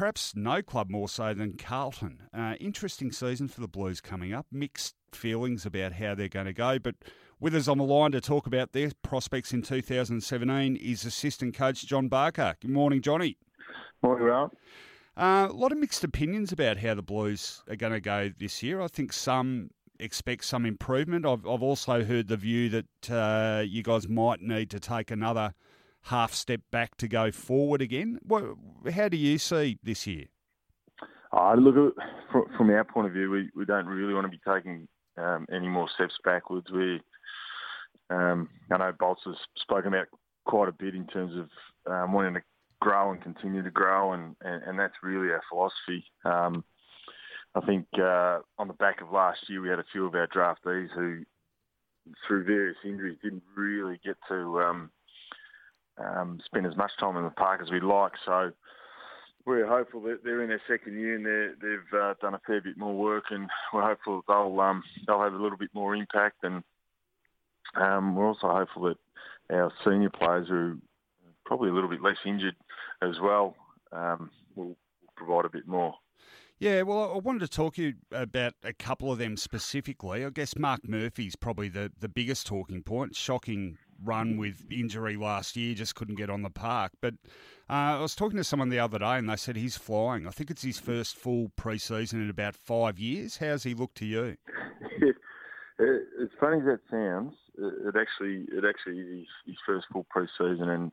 perhaps no club more so than Carlton. Interesting season for the Blues coming up. Mixed feelings about how they're going to go. But with us on the line to talk about their prospects in 2017 is assistant coach John Barker. Good morning, Johnny. Morning, Ralph. A lot of mixed opinions about how the Blues are going to go this year. I think some expect some improvement. I've also heard the view that you guys might need to take another half step back to go forward again. How do you see this year? Look, from our point of view, we don't really want to be taking any more steps backwards. I know Bolts has spoken about quite a bit in terms of wanting to grow and continue to grow, and that's really our philosophy. I think on the back of last year, we had a few of our draftees who, through various injuries, didn't really get to spend as much time in the park as we'd like. So we're hopeful that they're in their second year and they've done a fair bit more work, and we're hopeful that they'll have a little bit more impact. And we're also hopeful that our senior players, who are probably a little bit less injured as well, will provide a bit more. Yeah, well, I wanted to talk to you about a couple of them specifically. I guess Mark Murphy's probably the biggest talking point. Shocking run with injury last year, just couldn't get on the park. But I was talking to someone the other day and they said he's flying. I think it's his first full pre-season in about 5 years. How's he look to you? As funny as that sounds, it actually is his first full pre-season. And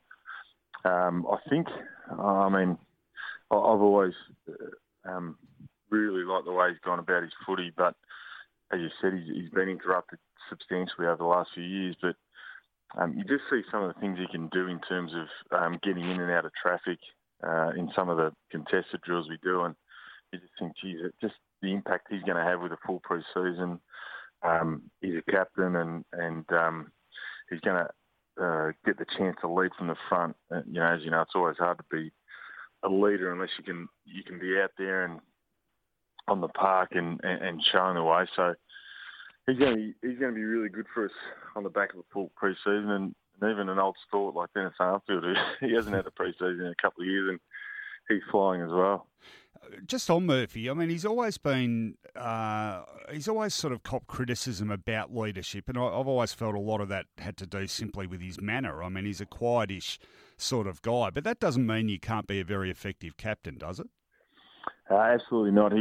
I've always really liked the way he's gone about his footy, but as you said, he's been interrupted substantially over the last few years. But you just see some of the things he can do in terms of getting in and out of traffic in some of the contested drills we do, and you just think, geez, just the impact he's going to have with a full pre-season. He's a captain, and he's going to get the chance to lead from the front. As you know, it's always hard to be a leader unless you can be out there and on the park and showing the way. So he's going to be really good for us on the back of a full pre-season, and even an old stalwart like Dennis Armfield, he hasn't had a pre-season in a couple of years, and he's flying as well. Just on Murphy, I mean, he's always sort of copped criticism about leadership, and I've always felt a lot of that had to do simply with his manner. I mean, he's a quietish sort of guy, but that doesn't mean you can't be a very effective captain, does it? Absolutely not.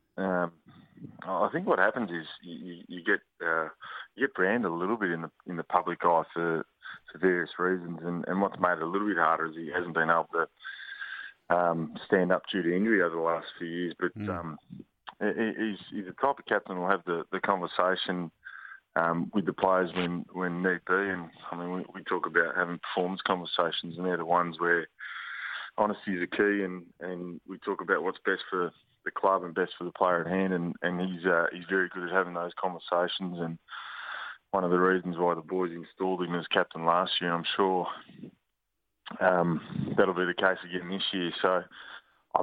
I think what happens is you get branded a little bit in the public eye for various reasons, and what's made it a little bit harder is he hasn't been able to stand up due to injury over the last few years. But he's the type of captain who'll have the conversation with the players when need be. And I mean, we talk about having performance conversations, and they're the ones where honesty is a key, and we talk about what's best for the club and best for the player at hand, and he's very good at having those conversations. And one of the reasons why the boys installed him as captain last year, and I'm sure that'll be the case again this year. So, I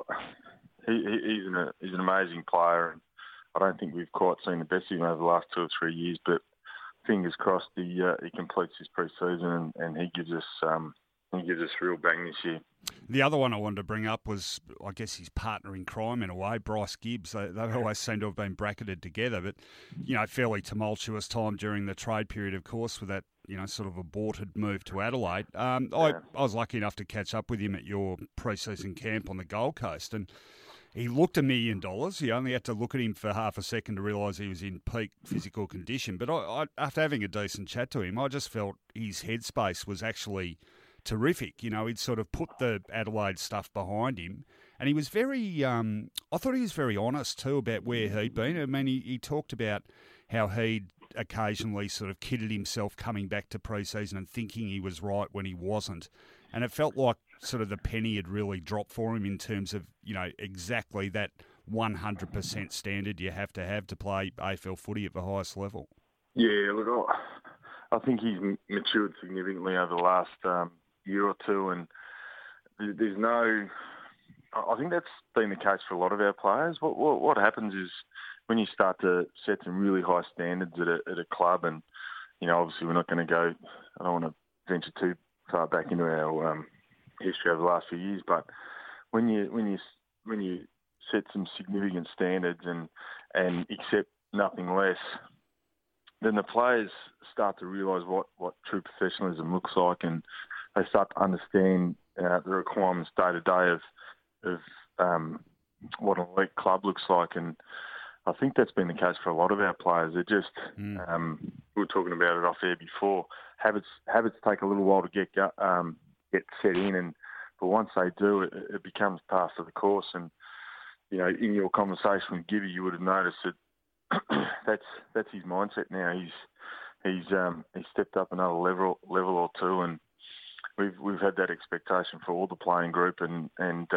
mean, he's an amazing player, and I don't think we've quite seen the best of him over the last 2 or 3 years. But fingers crossed, he completes his pre-season and he gives us real bang this year. The other one I wanted to bring up was, I guess, his partner in crime in a way, Bryce Gibbs. They always seem to have been bracketed together, but, fairly tumultuous time during the trade period, of course, with that, sort of aborted move to Adelaide. I was lucky enough to catch up with him at your pre-season camp on the Gold Coast, and he looked $1 million. You only had to look at him for half a second to realise he was in peak physical condition. But I, after having a decent chat to him, I just felt his headspace was actually terrific. He'd sort of put the Adelaide stuff behind him, and he was very, I thought he was very honest too about where he'd been. I mean, he talked about how he'd occasionally sort of kidded himself coming back to pre-season and thinking he was right when he wasn't. And it felt like sort of the penny had really dropped for him in terms of, exactly that 100% standard you have to play AFL footy at the highest level. Yeah, look, I think he's matured significantly over the last year or two, and there's no... I think that's been the case for a lot of our players. What happens is when you start to set some really high standards at a club, and obviously we're not going to go... I don't want to venture too far back into our history over the last few years, but when you set some significant standards and accept nothing less, then the players start to realise what true professionalism looks like, and they start to understand the requirements day to day of what an elite club looks like. And I think that's been the case for a lot of our players. They're just, we were talking about it off air before, habits take a little while to get set in, but once they do, it becomes part of the course. And, you know, in your conversation with Gibby, you would have noticed that that's his mindset now. He's stepped up another level or two, and we've had that expectation for all the playing group, and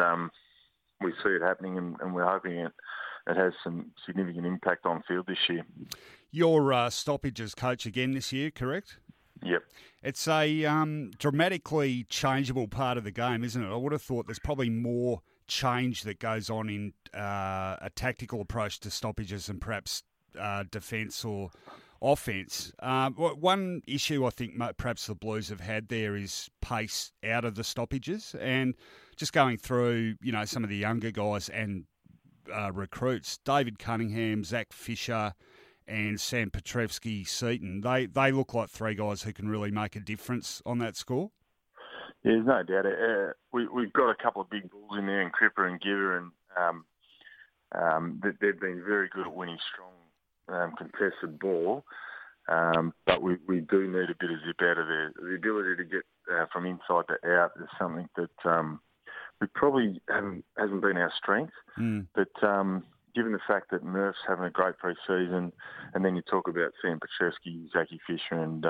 we see it happening, and we're hoping it has some significant impact on field this year. Your stoppages coach again this year, correct? Yep. It's a dramatically changeable part of the game, isn't it? I would have thought there's probably more change that goes on in a tactical approach to stoppages than perhaps defence or offence. One issue I think perhaps the Blues have had there is pace out of the stoppages, and just going through, you know, some of the younger guys and recruits, David Cunningham, Zach Fisher and Sam Petrevski-Seton, they look like three guys who can really make a difference on that score. Yeah, there's no doubt. We've got a couple of big bulls in there, and Cripper and Giver, and they've been very good at winning strong contested ball. But we do need a bit of zip out of there. The ability to get from inside to out is something that we probably hasn't been our strength. But given the fact that Murph's having a great pre-season, and then you talk about Sam Petrevski, Zachy Fisher, and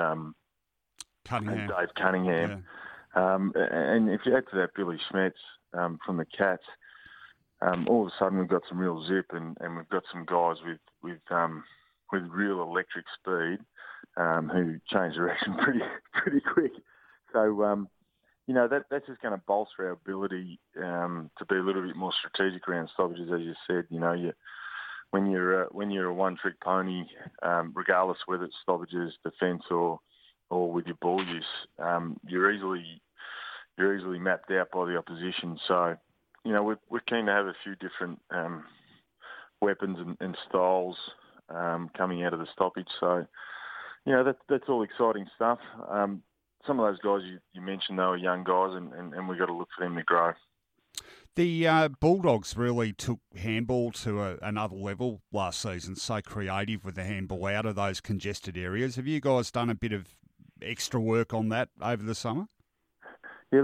Dave Cunningham. Yeah. And if you add to that Billy Schmetz from the Cats, all of a sudden we've got some real zip, and we've got some guys with real electric speed who change direction pretty quick. So you know, that's just going to bolster our ability to be a little bit more strategic around stoppages, as you said. You know, when you're a one-trick pony, regardless whether it's stoppages, defence, or with your ball use, you're easily mapped out by the opposition. So, you know, we're keen to have a few different weapons and styles coming out of the stoppage. So, you know, that's all exciting stuff. Some of those guys you mentioned, though, are young guys, and we've got to look for them to grow. The Bulldogs really took handball to another level last season, so creative with the handball out of those congested areas. Have you guys done a bit of extra work on that over the summer? Yeah,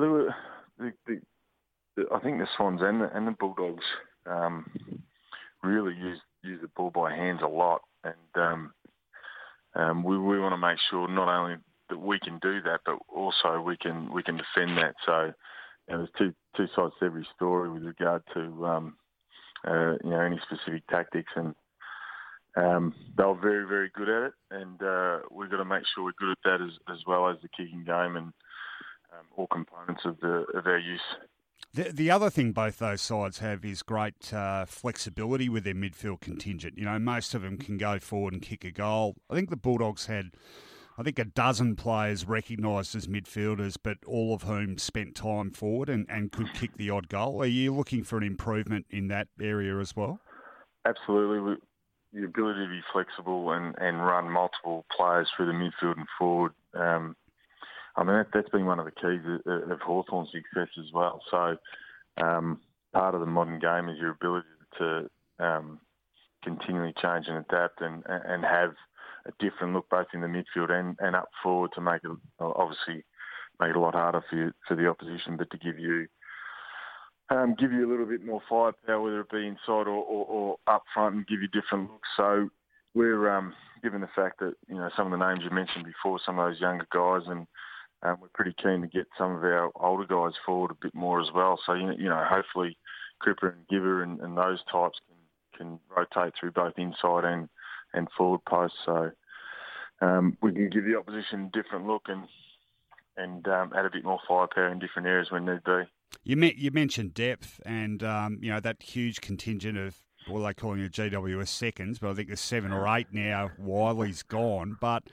I think the Swans and the Bulldogs really use the ball by hands a lot, and we want to make sure not only that we can do that, but also we can defend that. So, you know, there's two sides to every story with regard to you know, any specific tactics, and they were very, very good at it, and we've got to make sure we're good at that as well as the kicking game and all components of our use. The other thing both those sides have is great flexibility with their midfield contingent. You know, most of them can go forward and kick a goal. I think the Bulldogs had, a dozen players recognised as midfielders, but all of whom spent time forward and could kick the odd goal. Are you looking for an improvement in that area as well? Absolutely. The ability to be flexible and run multiple players through the midfield and forward. I mean, that's been one of the keys of Hawthorn's success as well. So part of the modern game is your ability to continually change and adapt and have a different look both in the midfield and up forward to make it, obviously, make it a lot harder for the opposition, but to give you a little bit more firepower, whether it be inside or up front, and give you different looks. So we're given the fact that, you know, some of the names you mentioned before, some of those younger guys, and we're pretty keen to get some of our older guys forward a bit more as well. So, you know, hopefully Cripper and Giver and those types can rotate through both inside and forward posts. So we can give the opposition a different look and add a bit more firepower in different areas when need be. You mentioned depth and, you know, that huge contingent of, what they're calling it GWS seconds, but I think there's 7 or 8 now. Wiley's gone, but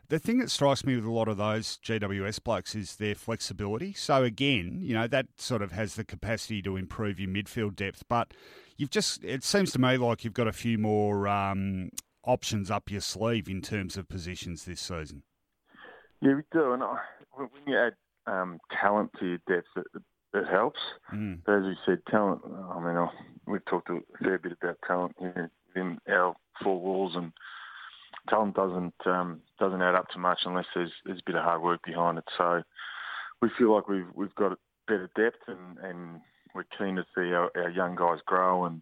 The thing that strikes me with a lot of those GWS blokes is their flexibility. So again, that sort of has the capacity to improve your midfield depth. But it seems to me like you've got a few more options up your sleeve in terms of positions this season. Yeah, we do. And when you add talent to your depth, it helps. But as we said, talent, we've talked a fair bit about talent here in our four walls, and talent doesn't add up to much unless there's a bit of hard work behind it. So we feel like we've got better depth, and we're keen to see our young guys grow. And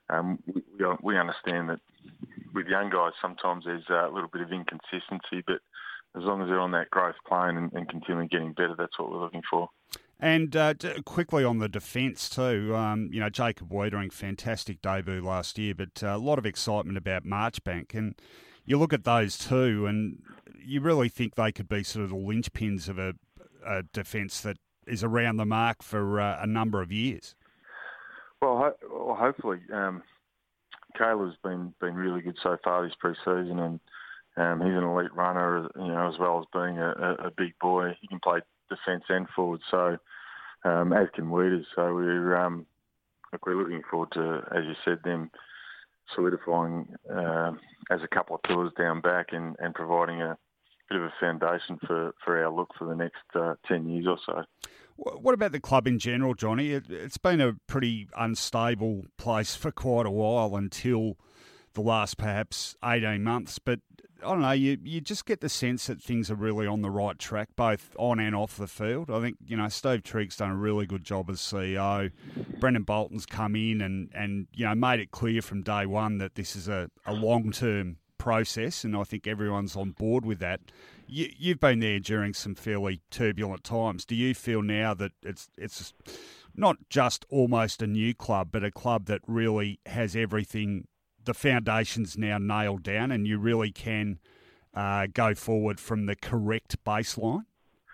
we understand that with young guys, sometimes there's a little bit of inconsistency, but as long as they're on that growth plane and continuing getting better, that's what we're looking for. And quickly on the defence too, Jacob Wiedering, fantastic debut last year, but a lot of excitement about Marchbank. And you look at those two, and you really think they could be sort of the linchpins of a defence that is around the mark for a number of years. Well, hopefully. Kayla's been really good so far this pre-season, and he's an elite runner, as well as being a big boy. He can play defence and forward, so as can Weeders. So we're looking forward to, as you said, them solidifying as a couple of pillars down back and providing a bit of a foundation for our look for the next 10 years or so. What about the club in general, Johnny? It's been a pretty unstable place for quite a while until the last perhaps 18 months. But I don't know, you just get the sense that things are really on the right track, both on and off the field. I think, Steve Trigg's done a really good job as CEO. Brendan Bolton's come in and made it clear from day one that this is a long-term process, and I think everyone's on board with that. You've been there during some fairly turbulent times. Do you feel now that it's not just almost a new club, but a club that really has everything, the foundations now nailed down, and you really can go forward from the correct baseline?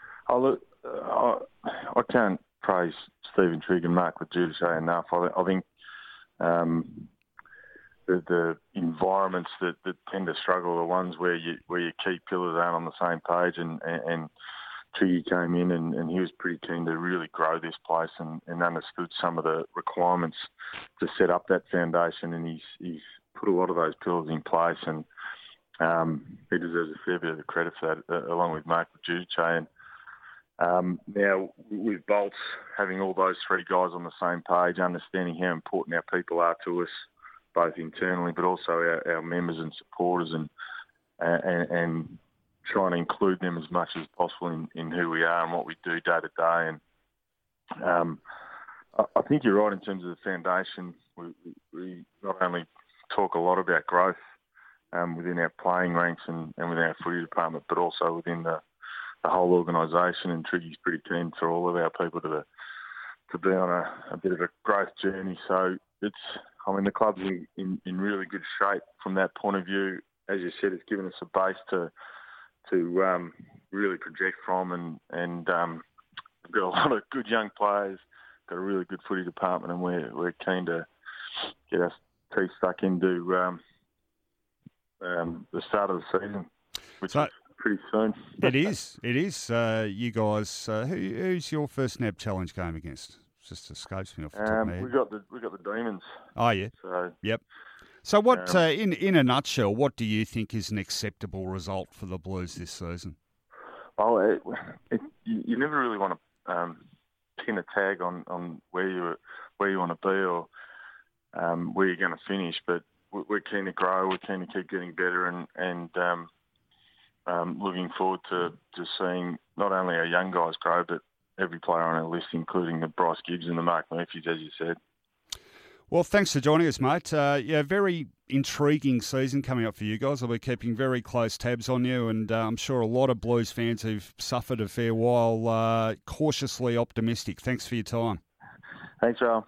I can't praise Stephen Trigg and Mark Giudice enough. I think the environments that tend to struggle are the ones where your key pillars aren't on the same page, and Triggy came in and he was pretty keen to really grow this place and understood some of the requirements to set up that foundation, and he's put a lot of those pillars in place, and he deserves a fair bit of the credit for that, along with Mark Giudice. And now with Bolts, having all those three guys on the same page, understanding how important our people are to us, both internally but also our members and supporters, and trying to include them as much as possible in who we are and what we do day to day. And I think you're right in terms of the foundation. We not only talk a lot about growth within our playing ranks and within our footy department, but also within the whole organisation. And Triggy's pretty keen for all of our people to be on a bit of a growth journey. So the club's in really good shape from that point of view. As you said, it's given us a base to really project from, and we've got a lot of good young players, got a really good footy department, and we're keen to get our teeth stuck into the start of the season, which is pretty soon. It is. You guys, who's your first NAB Challenge game against? Just escapes me off the top of my head. We got the Demons. Oh yeah. So yep. So what, in a nutshell, what do you think is an acceptable result for the Blues this season? Well, you never really want to pin a tag on where you want to be or where you're going to finish, but we're keen to grow. We're keen to keep getting better, and looking forward to seeing not only our young guys grow, but every player on our list, including the Bryce Gibbs and the Mark Murphys, as you said. Well, thanks for joining us, mate. Very intriguing season coming up for you guys. I'll be keeping very close tabs on you, and I'm sure a lot of Blues fans who've suffered a fair while cautiously optimistic. Thanks for your time. Thanks, Al.